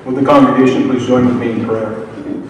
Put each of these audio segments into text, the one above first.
Would the congregation please join with me in prayer?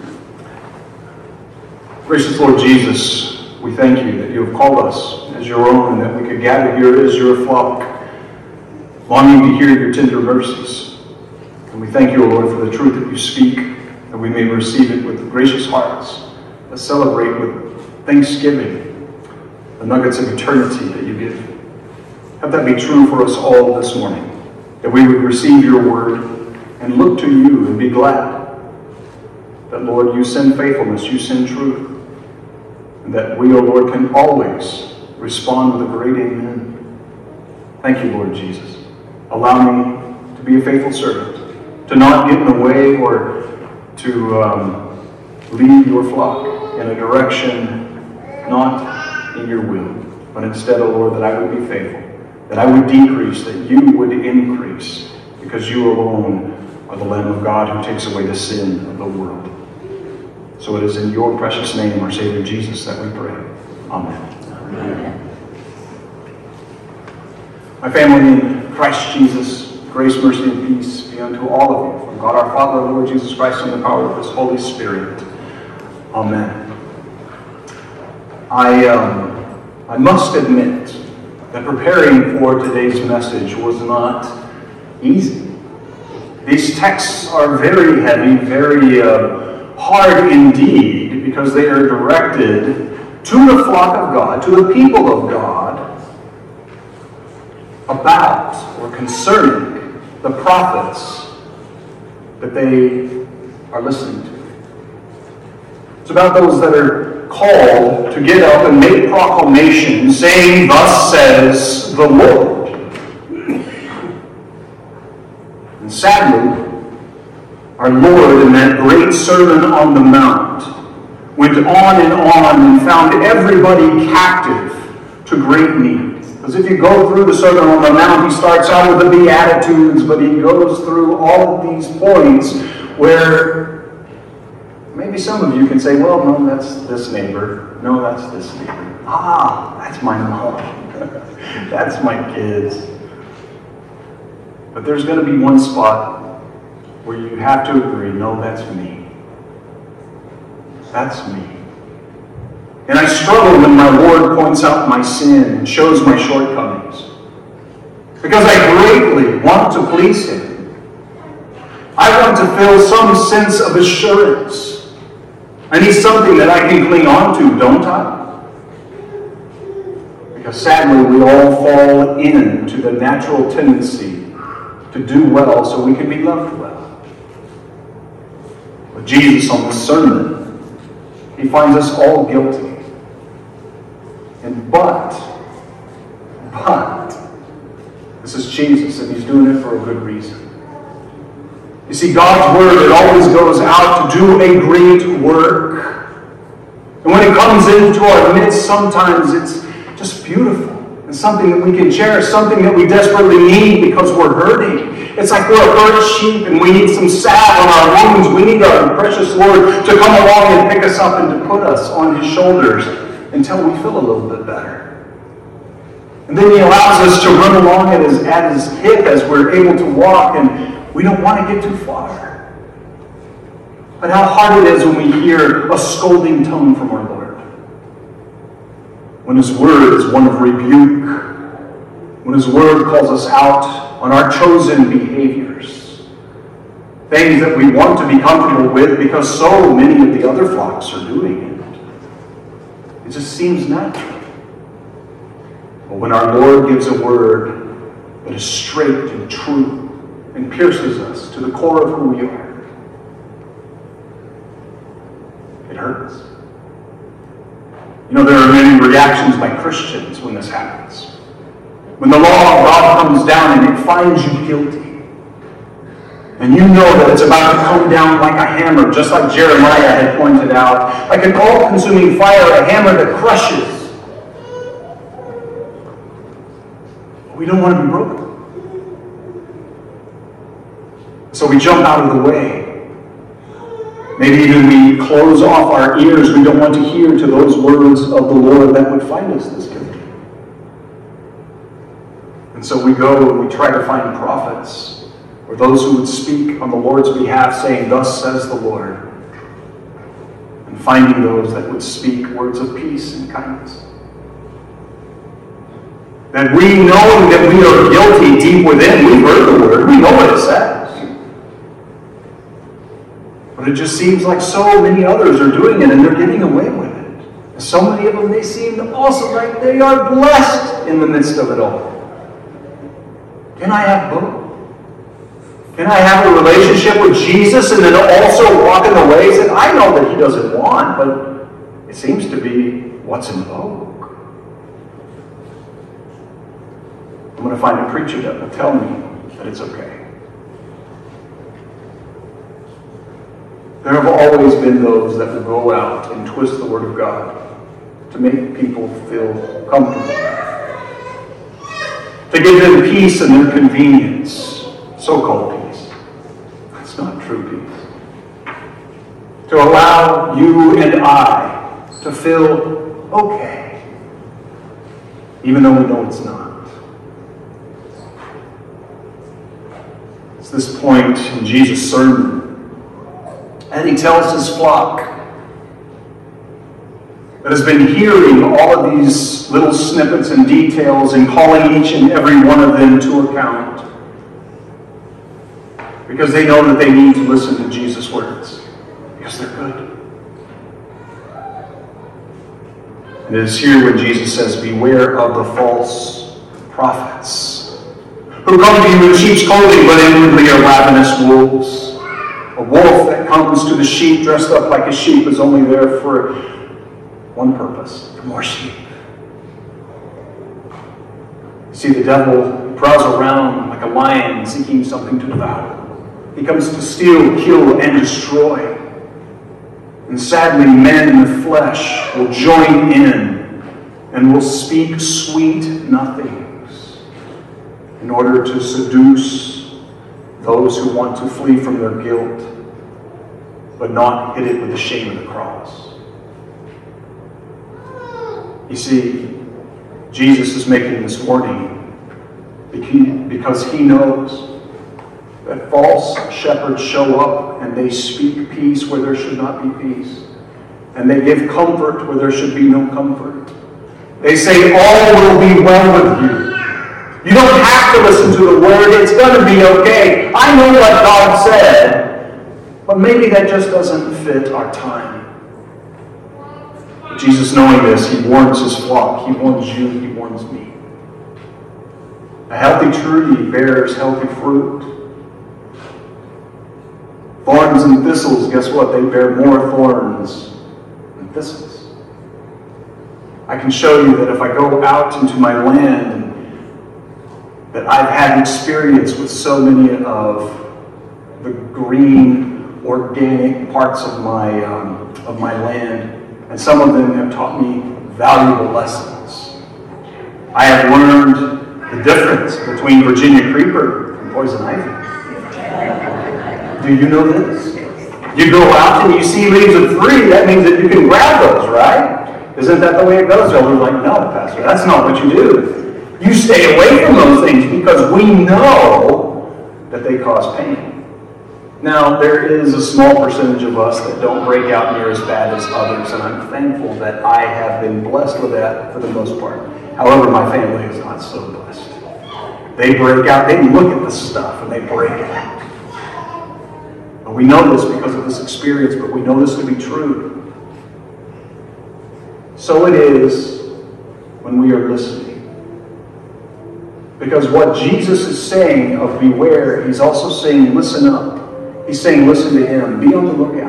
Gracious Lord Jesus, we thank you that you have called us as your own and that we could gather here as your flock, longing to hear your tender mercies. And we thank you, O Lord, for the truth that you speak, that we may receive it with gracious hearts, that celebrate with thanksgiving the nuggets of eternity that you give. Have that be true for us all this morning, that we would receive your word and look to you and be glad that, Lord, you send faithfulness, you send truth, and that we, O Lord, can always respond with a great amen. Thank you, Lord Jesus. Allow me to be a faithful servant, to not get in the way or to lead your flock in a direction not in your will, but instead, O Lord, that I would be faithful, that I would decrease, that you would increase, because you alone are the Lamb of God who takes away the sin of the world. So it is in your precious name, our Savior Jesus, that we pray. Amen. Amen. My family in Christ Jesus, grace, mercy, and peace be unto all of you from God our Father, our Lord Jesus Christ, and the power of his Holy Spirit. Amen. I must admit that preparing for today's message was not easy. These texts are very heavy, very hard indeed, because they are directed to the flock of God, to the people of God, about or concerning the prophets that they are listening to. It's about those that are called to get up and make proclamation saying, "Thus says the Lord." And sadly, our Lord in that great Sermon on the Mount went on and found everybody captive to great need. Because if you go through the Sermon on the Mount, he starts out with the Beatitudes, but he goes through all of these points where maybe some of you can say, well, no, that's this neighbor. No, that's this neighbor. That's my mom. That's my kids. But there's going to be one spot where you have to agree, no, that's me. That's me. And I struggle when my Lord points out my sin and shows my shortcomings, because I greatly want to please him. I want to feel some sense of assurance. I need something that I can cling on to, don't I? Because sadly, we all fall into the natural tendency to do well so we can be loved well. But Jesus on this sermon, he finds us all guilty. And but, this is Jesus, and he's doing it for a good reason. You see, God's word, it always goes out to do a great work. And when it comes into our midst, sometimes it's just beautiful. And something that we can cherish, something that we desperately need because we're hurting. It's like we're a hurt sheep and we need some salve on our wounds. We need our precious Lord to come along and pick us up and to put us on his shoulders until we feel a little bit better. And then he allows us to run along at his hip as we're able to walk, and we don't want to get too far. But how hard it is when we hear a scolding tone from our Lord. When his word is one of rebuke, when his word calls us out on our chosen behaviors, things that we want to be comfortable with because so many of the other flocks are doing it. It just seems natural. But when our Lord gives a word that is straight and true and pierces us to the core of who we are, it hurts. You know, there are many reactions by Christians when this happens. When the law of God comes down and it finds you guilty, and you know that it's about to come down like a hammer, just like Jeremiah had pointed out, like an all-consuming fire, a hammer that crushes. We don't want to be broken. So we jump out of the way. Maybe even we close off our ears. We don't want to hear to those words of the Lord that would find us this guilty. And so we go and we try to find prophets or those who would speak on the Lord's behalf, saying, "Thus says the Lord," and finding those that would speak words of peace and kindness. That we know that we are guilty deep within. We've heard the word. We know what it says. But it just seems like so many others are doing it and they're getting away with it. And so many of them, they seem also like they are blessed in the midst of it all. Can I have both? Can I have a relationship with Jesus and then also walk in the ways that I know that he doesn't want, but it seems to be what's in vogue? I'm going to find a preacher that will tell me that it's okay. There have always been those that will go out and twist the Word of God to make people feel comfortable, to give them peace and their convenience, so-called peace. That's not true peace. To allow you and I to feel okay, even though we know it's not. It's this point in Jesus' sermon, and he tells his flock that has been hearing all of these little snippets and details and calling each and every one of them to account, because they know that they need to listen to Jesus' words, because they're good. And it is here when Jesus says, "Beware of the false prophets, who come to you in sheep's clothing, but inwardly are ravenous wolves. A wolf that comes to the sheep dressed up like a sheep is only there for one purpose: for more sheep." See, the devil prowls around like a lion seeking something to devour. He comes to steal, kill, and destroy. And sadly, men in the flesh will join in and will speak sweet nothings in order to seduce those who want to flee from their guilt, but not hit it with the shame of the cross. You see, Jesus is making this warning because he knows that false shepherds show up and they speak peace where there should not be peace. And they give comfort where there should be no comfort. They say, "All will be well with you. You don't have to listen to the word. It's going to be okay. I know what God said, but maybe that just doesn't fit our time." But Jesus, knowing this, he warns his flock. He warns you. He warns me. A healthy tree bears healthy fruit. Thorns and thistles, guess what? They bear more thorns than thistles. I can show you that if I go out into my land and that I've had experience with so many of the green, organic parts of my land, and some of them have taught me valuable lessons. I have learned the difference between Virginia creeper and poison ivy. Do you know this? You go out and you see leaves of 3, that means that you can grab those, right? Isn't that the way it goes? Elders are like, "No, Pastor, that's not what you do. You stay away from those things because we know that they cause pain." Now, there is a small percentage of us that don't break out near as bad as others, and I'm thankful that I have been blessed with that for the most part. However, my family is not so blessed. They break out, they look at the stuff, and they break out. And we know this because of this experience, but we know this to be true. So it is when we are listening. Because what Jesus is saying of beware, he's also saying listen up. He's saying listen to him. Be on the lookout.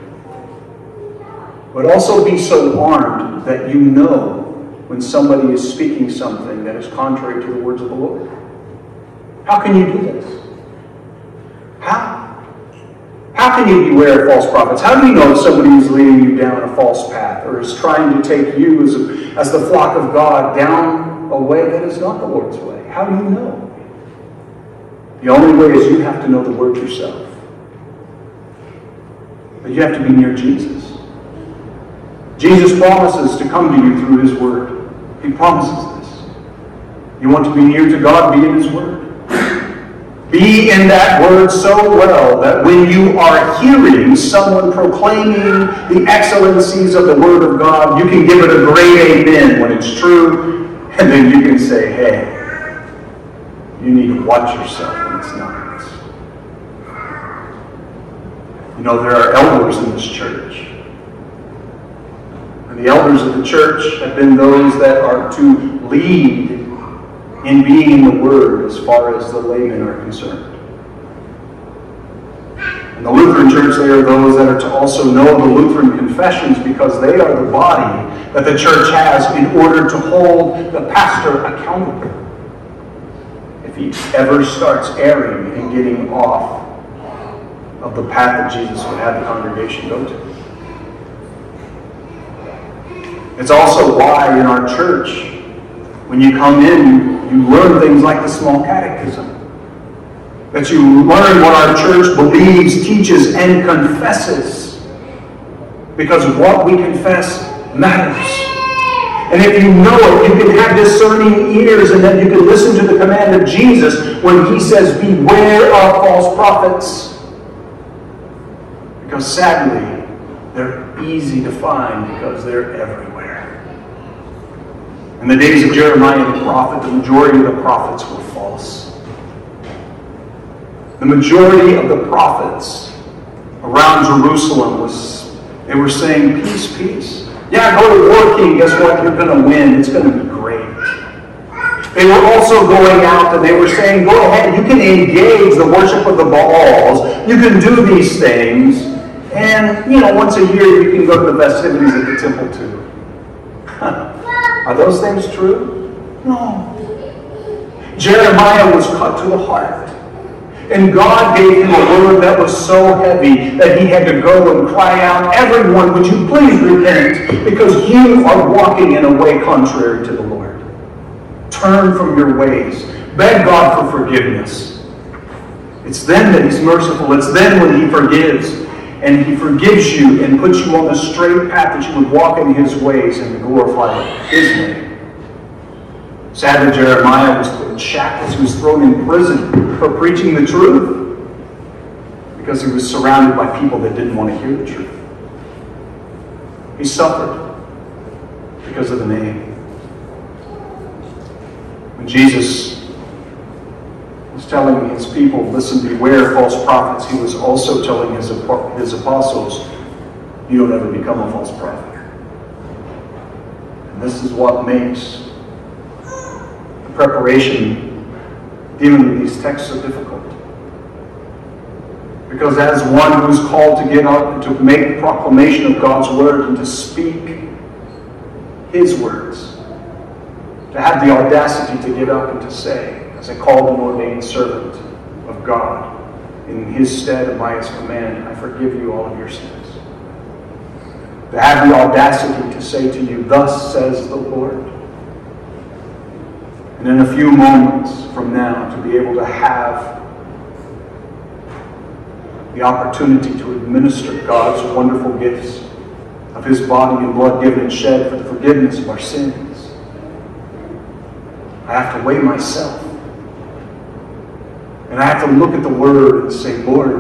But also be so armed that you know when somebody is speaking something that is contrary to the words of the Lord. How can you do this? How? How can you beware of false prophets? How do you know if somebody is leading you down a false path or is trying to take you as the flock of God down a way that is not the Lord's way? How do you know? The only way is you have to know the word yourself. But you have to be near Jesus. Jesus promises to come to you through his word. He promises this. You want to be near to God, be in his word. Be in that word so well that when you are hearing someone proclaiming the excellencies of the word of God, you can give it a great amen when it's true, and then you can say, hey, you need to watch yourself when it's not. You know, there are elders in this church. And the elders of the church have been those that are to lead in being in the Word as far as the laymen are concerned. In the Lutheran Church, they are those that are to also know the Lutheran confessions because they are the body that the church has in order to hold the pastor accountable if he ever starts erring and getting off of the path that Jesus would have the congregation go to. It's also why in our church, when you come in, you learn things like the small catechism. That you learn what our church believes, teaches, and confesses. Because what we confess matters. And if you know it, you can have discerning ears, and then you can listen to the command of Jesus when he says, beware of false prophets. Because sadly, they're easy to find because they're everywhere. In the days of Jeremiah the prophet, the majority of the prophets were false. The majority of the prophets around Jerusalem they were saying, peace, peace. Yeah, go to war, king. Guess what? You're going to win. It's going to be great. They were also going out and they were saying, go ahead. You can engage the worship of the Baals. You can do these things. And, once a year you can go to the festivities at the temple too. Are those things true? No. Jeremiah was cut to the heart. And God gave him a word that was so heavy that he had to go and cry out, everyone, would you please repent? Because you are walking in a way contrary to the Lord. Turn from your ways. Beg God for forgiveness. It's then that he's merciful. It's then when he forgives. And he forgives you and puts you on the straight path that you would walk in his ways and glorify his name. Sadly, Jeremiah was put in shackles. He was thrown in prison for preaching the truth because he was surrounded by people that didn't want to hear the truth. He suffered because of the name. When Jesus was telling his people, listen, beware false prophets, he was also telling his apostles, you don't ever become a false prophet. And this is what makes the preparation dealing with these texts so difficult. Because as one who's called to get up and to make proclamation of God's word and to speak his words, to have the audacity to get up and to say, as a called and ordained servant of God, in his stead and by his command, I forgive you all of your sins. To have the audacity to say to you, thus says the Lord. And in a few moments from now, to be able to have the opportunity to administer God's wonderful gifts of his body and blood given and shed for the forgiveness of our sins. I have to weigh myself. And I have to look at the Word and say, Lord,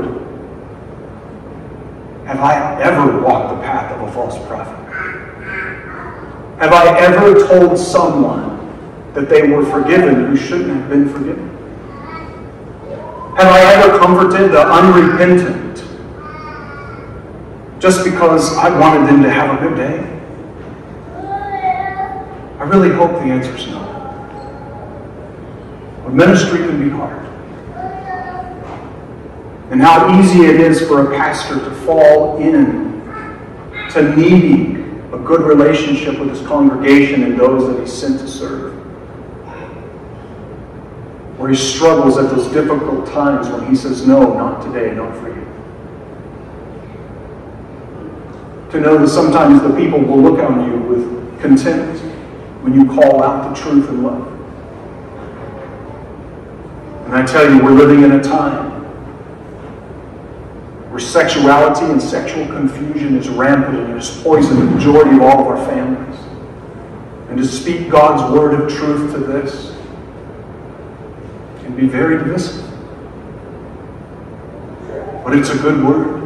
have I ever walked the path of a false prophet? Have I ever told someone that they were forgiven who shouldn't have been forgiven? Have I ever comforted the unrepentant just because I wanted them to have a good day? I really hope the answer is no. But ministry can be hard. And how easy it is for a pastor to fall in to needing a good relationship with his congregation and those that he's sent to serve. Where he struggles at those difficult times when he says, no, not today, not for you. To know that sometimes the people will look on you with contempt when you call out the truth in love. And I tell you, we're living in a time where sexuality and sexual confusion is rampant and has poisoned the majority of all of our families. And to speak God's word of truth to this can be very divisive. But it's a good word.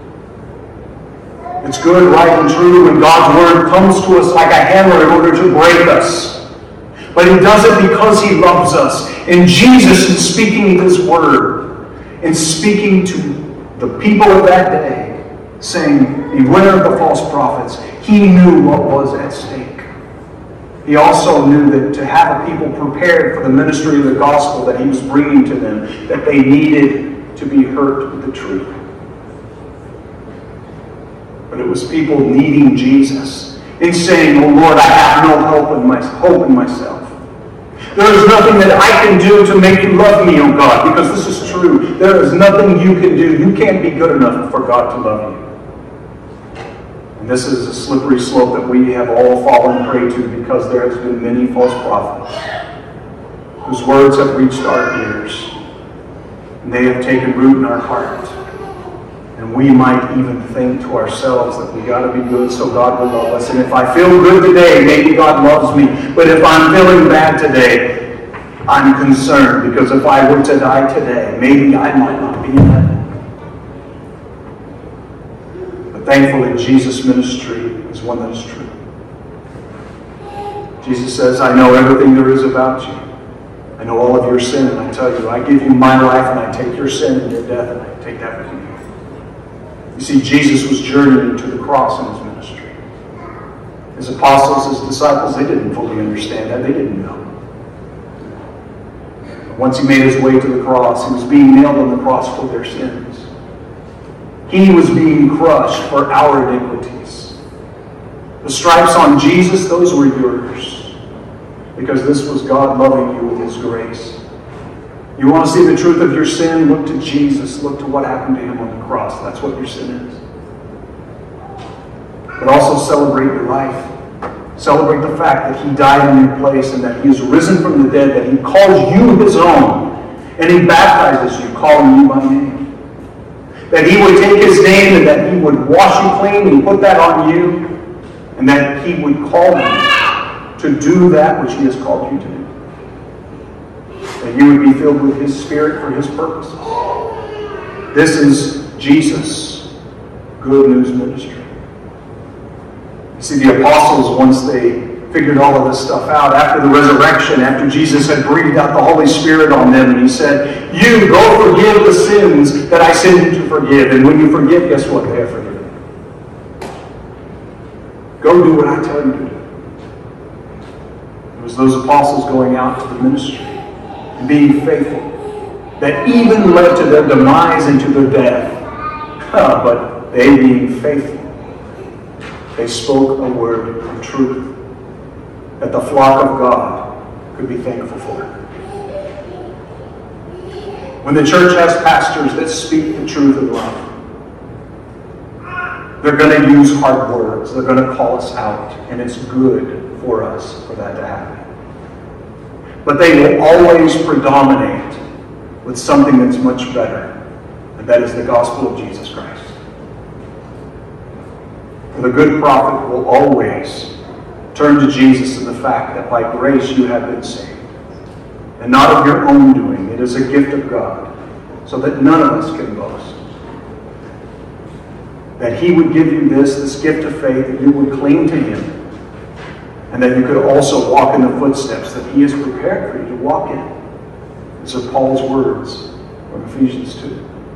It's good, right, and true when God's word comes to us like a hammer in order to break us. But He does it because He loves us. And Jesus, in speaking His word, in speaking to the people of that day, saying, beware of the false prophets, He knew what was at stake. He also knew that to have a people prepared for the ministry of the gospel that He was bringing to them, that they needed to be hurt with the truth. But it was people needing Jesus and saying, oh Lord, I have no hope in myself. There is nothing that I can do to make you love me, oh God, because this is true. There is nothing you can do. You can't be good enough for God to love you. And this is a slippery slope that we have all fallen prey to because there has been many false prophets whose words have reached our ears. And they have taken root in our heart. And we might even think to ourselves that we got to be good so God will love us. And if I feel good today, maybe God loves me. But if I'm feeling bad today, I'm concerned because if I were to die today, maybe I might not be in heaven. But thankfully, Jesus' ministry is one that is true. Jesus says, I know everything there is about you. I know all of your sin, and I tell you, I give you my life, and I take your sin and your death, and I take that with you. You see, Jesus was journeying to the cross in His ministry. His apostles, His disciples, they didn't fully understand that. They didn't know. But once He made His way to the cross, He was being nailed on the cross for their sins. He was being crushed for our iniquities. The stripes on Jesus, those were yours. Because this was God loving you with His grace. You want to see the truth of your sin? Look to Jesus. Look to what happened to Him on the cross. That's what your sin is. But also celebrate your life. Celebrate the fact that He died in your place and that He is risen from the dead, that He calls you His own, and He baptizes you, calling you by name. That He would take His name and that He would wash you clean and put that on you, and that He would call you to do that which He has called you to do. That you would be filled with His Spirit for His purposes. This is Jesus' good news ministry. You see, the apostles, once they figured all of this stuff out, after the resurrection, after Jesus had breathed out the Holy Spirit on them, and He said, you go forgive the sins that I send you to forgive. And when you forgive, guess what? They have forgiven. Go do what I tell you to do. It was those apostles going out to the ministry and being faithful that even led to their demise and to their death. But they being faithful, they spoke a word of truth that the flock of God could be thankful for. When the church has pastors that speak the truth of love, they're going to use hard words. They're going to call us out, and it's good for us for that to happen. But they will always predominate with something that's much better, and that is the gospel of Jesus Christ. For the good prophet will always turn to Jesus and the fact that by grace you have been saved, and not of your own doing. It is a gift of God, so that none of us can boast. That He would give you this gift of faith, that you would cling to Him, and that you could also walk in the footsteps that He has prepared for you to walk in. These are Paul's words from Ephesians 2.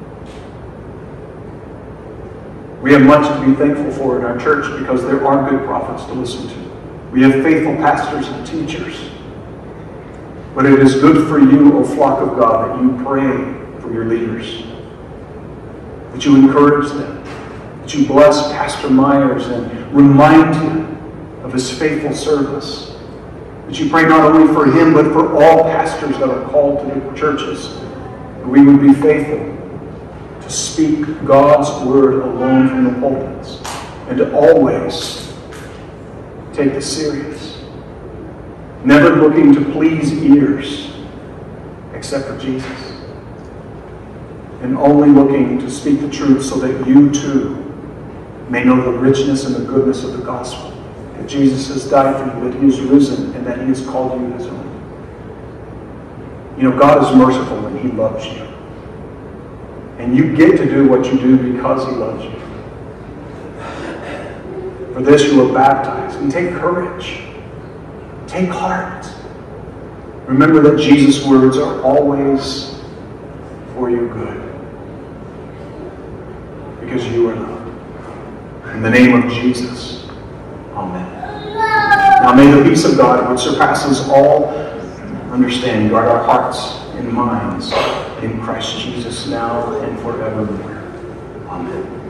We have much to be thankful for in our church because there are good prophets to listen to. We have faithful pastors and teachers. But it is good for you, O flock of God, that you pray for your leaders, that you encourage them, that you bless Pastor Myers and remind him of his faithful service. That you pray not only for him, but for all pastors that are called to the churches. That we would be faithful to speak God's word alone from the pulpits, and to always take this serious. Never looking to please ears, except for Jesus. And only looking to speak the truth so that you too may know the richness and the goodness of the gospel. That Jesus has died for you, that He is risen, and that He has called you His own. You know, God is merciful and He loves you. And you get to do what you do because He loves you. For this you are baptized. And take courage. Take heart. Remember that Jesus' words are always for your good. Because you are loved. In the name of Jesus. Amen. Now may the peace of God, which surpasses all understanding, guard our hearts and minds in Christ Jesus now and forevermore. Amen.